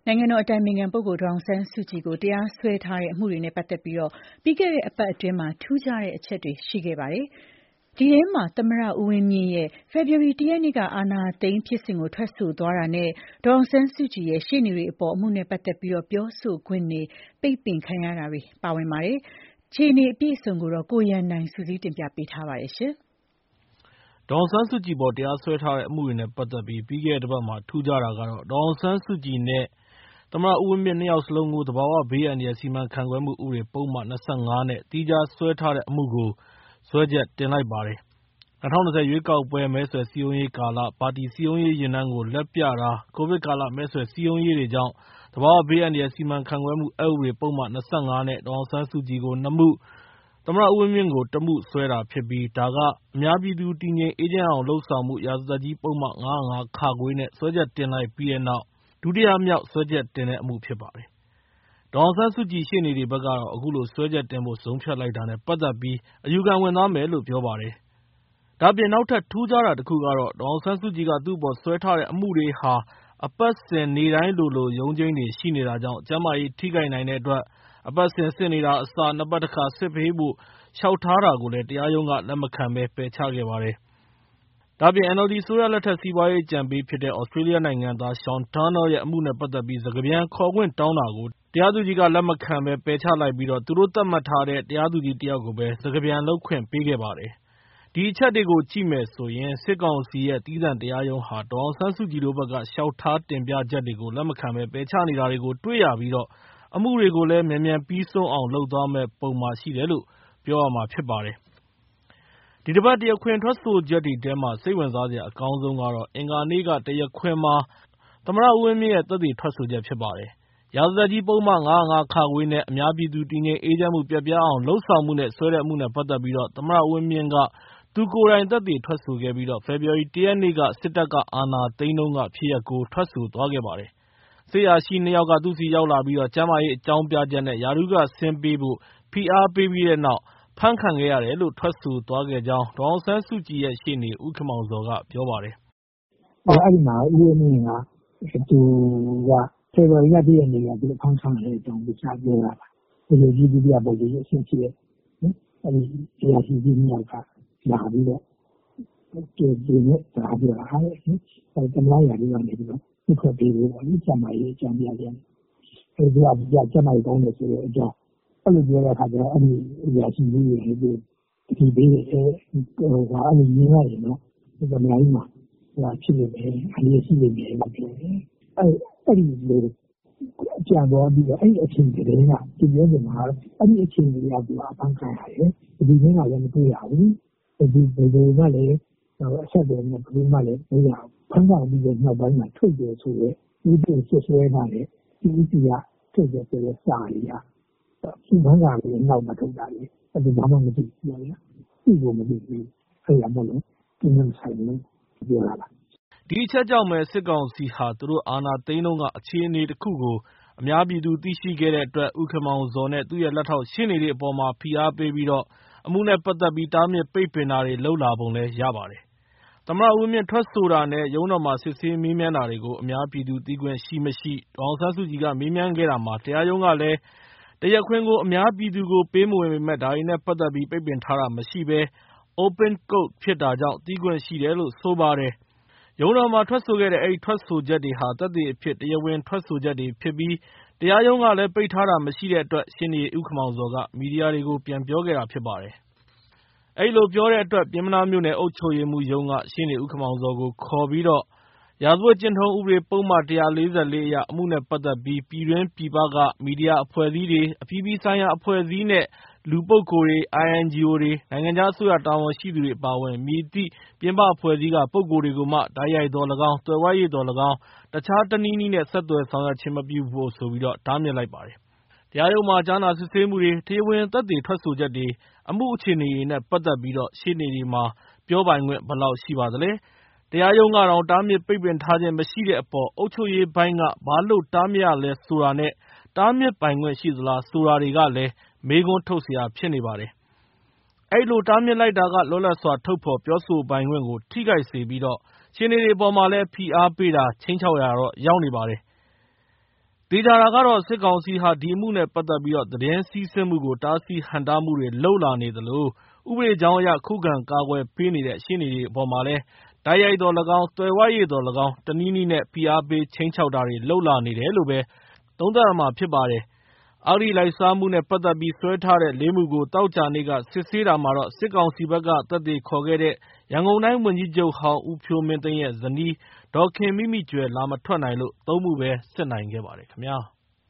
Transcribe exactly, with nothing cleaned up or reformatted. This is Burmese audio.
နိုင်ငံတော်အတိုင်ပင်ခံပုဂ္ဂိုလ်ဒေါ်အောင်ဆန်းစုကြည်ကိုတရားစွဲထားတဲ့အမှုတွေနဲ့ပတ်သက်ပြီးပြီးခဲ့တဲ့အပတ်အတွင်းမှာထူးခြားတဲ့အချက်တွေရှိခဲ့ပါတယ်။ဒီထဲမှာသမ္မတဦးဝင်းမြင့်ရဲ့ဖေဖော်ဝါရီလတစ်ရက်နေ့ကအာဏာသိမ်းဖြစ်စဉ်ကိုထွက်ဆိုသွားတာနဲ့ဒေါ်အောင်ဆန်းစုကြည်ရဲ့ရှေ့နေတွေအပေါ်အမှုနဲ့ပတ်သက်ပြီးပြောဆိုခွင့်တွေပိတ်ပင်ခံရတာတွေပါဝင်ပါတယ်။ခြေအနေအပြည့်အစုံကိုတော့ကိုရန်နိုင်စုစည်းတင်ပြပေးထားပါတယ်ရှင်။ဒေါ်အောင်ဆန်းစုကြည်ပေါ်တရားစွဲထားတဲ့အမှုတွေနဲ့ပတ်သက်ပြီးပြီးခဲ့တဲ့တစ်ပတ်မှာထူးခြားတာကတော့ဒေါ်အောင်ဆန်းစုကြည်နဲ့သမ္မတဦးဝင်းမြင့်နှစ်ယောက်စလုံးကိုသဘာဝဘေးအန္တရာယ်စီမံခန့်ခွဲမှုဥပဒေပုဒ်မ၂၅နဲ့သီးခြားစွဲထားတဲ့အမှုကိုစွဲချက်တင်လိုက်ပါတယ်။၂၀၂၀ရွေးကောက်ပွဲမဲဆွယ်စည်းရုံးရေးကာလပါတီစည်းရုံးရေးယာဉ်တန်းကိုလက်ပြတာကိုဗစ်ကာလမဲဆွယ်စည်းရုံးရေးတွေကြောင့်သဘာဝဘေးအန္တရာယ်စီမံခန့်ခွဲမှုအက်ဥပဒေပုဒ်မ၂၅နဲ့ဒေါ်အောင်ဆန်းစုကြည်ကိုနှစ်မှုသမ္မတဦးဝင်းမြင့်ကိုတစ်မှုစွဲတာဖြစ်ပြီးဒါကအများပြည်သူတည်ငြိမ်အေးချမ်းအောင်လုပ်ဆောင်မှုရာဇသတ်ကြီးပုဒ်မ၅၀၅ခနဲ့စွဲချက်တင်လိုက်ပြီးတဲ့နောက်ဒုတိယမြောက်စွဲချက်တင်တဲ့အမှုဖြစ်ပါတယ်။ဒေါ်အောင်ဆန်းစုကြည်ရှေ့နေတွေဘက်ကတော့အခုလိုစွဲချက်တင်ဖို့ဆုံးဖြတ်လိုက်တာနဲ့ပတ်သက်ပြီးအယူခံဝင်သွားမယ်လို့ပြောပါတယ်။ဒါ့အပြင်နောက်ထပ်ထူးခြားတာတစ်ခုကတော့ဒေါ်အောင်ဆန်းစုကြည်ကသူ့အပေါ်စွဲထားတဲ့အမှုတွေဟာအပတ်စဉ်နေ့တိုင်းလိုလိုရုံးချိန်းတွေရှိနေတာကြောင့်ကျန်းမာရေးထိခိုက်နိုင်တဲ့အတွက်အပတ်စဉ်စစ်နေတာအစားနှစ်ပတ်တစ်ခါစစ်ပေးဖို့လျှောက်ထားတာကိုလည်းတရားရုံးကလက်မခံဘဲပယ်ချခဲ့ပါတယ်။ဒါ့အပြင် အန်အယ်လ်ဒီ အစိုးရလက်ထက်စီးပွားရေးအကြံပေးဖြစ်တဲ့သြစတြေးလျနိုင်ငံသား Sean Turnell ရဲ့အမှုနဲ့ပတ်သက်ပြီးစကားပြန်ခေါ်ခွင့်တောင်းတာကိုတရားသူကြီးကလက်မခံဘဲပယ်ချလိုက်ပြီးသူတို့သတ်မှတ်ထားတဲ့တရားသူကြီးတစ်ယောက်ကိုပဲစကားပြန်လုပ်ခွင့်ပေးခဲ့ပါတယ်။ဒီအချက်တွေကိုကြည့်မယ်ဆိုရင်စစ်ကောင်စီရဲ့သီးသန့်တရားရုံးဟာဒေါ်အောင်ဆန်းစုကြည်တို့ဘက်ကလျှောက်ထားတင်ပြချက်တွေကိုလက်မခံဘဲပယ်ချနေတာတွေကိုတွေ့ရပြီးအမှုတွေကိုလည်းမြန်မြန်ပြီးဆုံးအောင်လုပ်သွားမယ့်ပုံမှာရှိတယ်လို့ပြောရမှာဖြစ်ပါတယ်။ဒီတစ်ပတ်တရားခွင်ထွက်ဆိုချက်တွေထဲမှာစိတ်ဝင်စားစရာအကောင်းဆုံးကတော့အင်္ဂါနေ့ကတရားခွင်မှာသမ္မတဦးဝင်းမြင့်ရဲ့သက်သေထွက်ဆိုချက်ဖြစ်ပါတယ်။ရာဇသတ်ကြီးပုဒ်မ၅၀၅ခနဲ့အများပြည်သူတည်ငြိမ်အေးချမ်းမှုပျက်ပြားအောင်လုပ်ဆောင်မှုနဲ့စွဲတဲ့အမှုနဲ့ပတ်သက်ပြီးသမ္မတဦးဝင်းမြင့်ကသူကိုယ်တိုင်သက်သေထွက်ဆိုခဲ့ပြီးဖေဖော်ဝါရီလတစ်ရက်နေ့ကစစ်တပ်ကအာဏာသိမ်းတုန်းကဖြစ်ရပ်ကိုထွက်ဆိုသွားခဲ့ပါတယ်။စစ်အရာရှိနှစ်ယောက်ကသူ့ဆီရောက်လာပြီးကျန်းမာရေးအကြောင်းပြချက်နဲ့ရာထူးကဆင်းပေးဖို့ဖိအားပေးပြီးတဲ့နောက်ဖမ်းခံခဲ့ရတယ်လို့ထွက်ဆိုသွားခဲ့ကြောင်းဒေါ်အောင်ဆန်းစုကြည်ရဲ့ရှေ့နေဦးခင်မောင်ဇော်ကပြောပါတယ်။အဲ့ဒီမှာဦးဝင်းမြင့်ကသူကဖေဖော်ဝါရီလတစ်ရက်နေ့ကသူဖမ်းခံရတဲ့အကြောင်းကိုကြားပြောတာပါ။ဒီလိုကြီးဒုတိယပုဂ္ဂိုလ်ရဲ့အဆင့်ရှိတဲ့အဲ့ဒီအရာရှိကြီးနှစ်ယောက်ကလာပြီးတော့ဒီဒီနဲ့ဒါပြောတာအဲ့ဒီတမန်ရာတွေကနေပြီးတော့ဒီခွက်ပေးဖို့ပေါ့ဒီကျမကြီးအကြောင်းပြတယ်။အဲဒီကကျမကြီးကောင်းတယ်ဆိုတဲ့အကြောင်းအဲ့လိုပြောတဲ့အခါကျတော့အဲ့ဒီအရာရှိကြီးတွေဒီဒီဘေးအဲဟိုဟာအဲ့ဒီရင်းရတယ်နော်ဒီကမိုင်းမှာဟိုဖြစ်နေတယ်အရေးရှိနေတယ်လို့ပြောတယ်အဲ့အဲ့ဒီလိုအကြံတော်ပြီးတော့အဲ့ဒီအချိန်တည်းကဒီပြောနေမှာအဲ့ဒီအချိန်ကြီးကသူအဖန်ခံရတယ်ဒီရင်းကလည်းမတွေ့ရဘူးဒီဘယ်လိုမှလည်းအဆက်အသွယ်နဲ့ဘယ်လိုမှလည်းမရဘူးဖန်ခံပြီးတော့နောက်ပိုင်းမှာထုတ်တယ်ဆိုရဲဒီလိုဆွဆွဲလာတယ်ဒီဥစီကထုတ်တယ်ဆိုရဲစာရီကဒီဘန်းကလည်းနောက်မှထုတ်တာလေအဲ့ဒီဘာမှမသိဘူးလေဒီကိုမသိဘူးအဲ့ဒါမို့လို့ဒီလိုဆိုင်လို့ပြောရတာဒီအချက်ကြောင့်ပဲစစ်ကောင်စီဟာသူတို့အာဏာသိမ်းတုန်းကအခြေအနေတစ်ခုကိုအများပြည်သူသိရှိခဲ့တဲ့အတွက်ဦးခင်မောင်ဇော်နဲ့သူ့ရဲ့လက်ထောက်ရှင်းနေတဲ့အပေါ်မှာဖိအားပေးပြီးတော့အမှုနဲ့ပတ်သက်ပြီးတားမြစ်ပိတ်ပင်တာတွေလုပ်လာပုံလည်းရပါတယ်။သမ္မတဦးဝင်းမြင့်ထွက်ဆိုတာနဲ့ရုံးတော်မှာစစ်ဆေးမေးမြန်းတာတွေကိုအများပြည်သူသိခွင့်ရှိမရှိဒေါ်အောင်ဆန်းစုကြည်ကမေးမြန်းခဲ့တာမှာတရားရုံးကလည်းတရားခွင်ကိုအများပြည်သူကိုပေးမဝင်ပေမဲ့ဒါတွေနဲ့ပတ်သက်ပြီးပိတ်ပင်ထားတာမရှိဘဲ Open Court ဖြစ်တာကြောင့်သိခွင့်ရှိတယ်လို့ဆိုပါတယ်။ရုံးတော်မှာထွက်ဆိုခဲ့တဲ့အဲဒီထွက်ဆိုချက်တွေဟာသက်သေအဖြစ်တရားဝင်ထွက်ဆိုချက်တွေဖြစ်ပြီးတရားရုံးကလည်းပိတ်ထားတာမရှိတဲ့အတွက်ရှင်းနေဦးခင်မောင်ဇော်ကမီဒီယာတွေကိုပြန်ပြောခဲ့တာဖြစ်ပါတယ်။အဲဒီလိုပြောတဲ့အတွက်ပြင်မနာမြို့နယ်အုပ်ချုပ်ရေးမှူးရုံးကရှင်းနေဦးခင်မောင်ဇော်ကိုခေါ်ပြီးတော့ရာဇဝတ်ကျင့်ထုံးဥပဒေပုဒ်မ၁၄၄အရအမှုနဲ့ပတ်သက်ပြီးပြည်တွင်းပြည်ပကမီဒီယာအဖွဲ့အစည်းတွေအပြည်ပြည်ဆိုင်ရာအဖွဲ့အစည်းနဲ့လူပုဂ္ဂိုလ်တွေ အိုင်အန်ဂျီအို တွေနိုင်ငံခြားအစိုးရတာဝန်ရှိသူတွေအပါအဝင်မည်သည့်ပြင်ပအဖွဲ့အစည်းကပုဂ္ဂိုလ်တွေကိုမှတိုက်ရိုက်သော်၎င်းသွယ်ဝိုက်၍သော်၎င်းတခြားတနည်းနည်းနဲ့ဆက်သွယ်ဆောင်ရွက်ခြင်းမပြုဖို့ဆိုပြီးတားမြစ်လိုက်ပါတယ်။တရားရုံးမှာကြားနာစစ်ဆေးမှုတွေတရားဝင်သက်သေထွက်ဆိုချက်တွေအမှုအခြေအနေတွေနဲ့ပတ်သက်ပြီးရှေ့နေတွေမှာပြောပိုင်ခွင့်ဘယ်လောက်ရှိပါသလဲ။တရားရုံးကတောင်တားမြစ်ပိတ်ပင်ထားခြင်းမရှိတဲ့အပေါ်အုပ်ချုပ်ရေးပိုင်းကဘာလို့တားမြစ်ရလဲဆိုတာနဲ့တားမြစ်ပိုင်ခွင့်ရှိသလားဆိုတာတွေကလည်းမေးခွန်းထုတ်စရာဖြစ်နေပါတယ်။အဲဒီလိုတားမြစ်လိုက်တာကလွတ်လပ်စွာထုတ်ဖော်ပြောဆိုပိုင်ခွင့်ကိုထိခိုက်စေပြီးရှင်းနေတွေအပေါ်မှာလည်းဖိအားပေးတာခြိမ်းခြောက်ရာတော့ရောက်နေပါတယ်။သေချာတာကတော့ စစ်ကောင်စီဟာ ဒီအမှုနဲ့ပတ်သက်ပြီး သတင်းစီးဆင်းမှုကို တားဆီးဟန့်တားမှုတွေလုပ်လာနေသလို ဥပဒေကြောင်းအရ ခုခံကာကွယ်ပေးနေတဲ့ ရှေ့နေတွေအပေါ်မှာလည်း တိုက်ရိုက်သော်၎င်း၊ သွယ်ဝိုက်၍သော်၎င်း တနည်းနည်းနဲ့ ဖိအားပေးခြိမ်းခြောက်တာတွေလုပ်လာနေတယ်လို့ပဲ သုံးသပ်ရမှာဖြစ်ပါတယ်။ အဂတိလိုက်စားမှုနဲ့ပတ်သက်ပြီး စွဲထားတဲ့ လေးမှုကို သောကြာနေ့က စစ်ဆေးတာမှာတော့ စစ်ကောင်စီဘက်က သက်သေခေါ်ခဲ့တဲ့ ရန်ကုန်တိုင်းဝန်ကြီးချုပ်ဟောင်း ဦးဖြိုးမင်းသိန်းရဲ့ဇနီး ဒေါ်ခင်မိမိကြွယ် လာမထွက်နိုင်လို့ သုံးမှုပဲ စစ်နိုင်ခဲ့ပါတယ်ခင်ဗျာ။